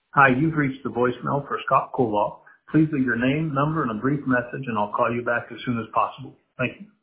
Hi, you've reached the voicemail for Scott Koloff. Please leave your name, number, and a brief message, and I'll call you back as soon as possible. Thank you.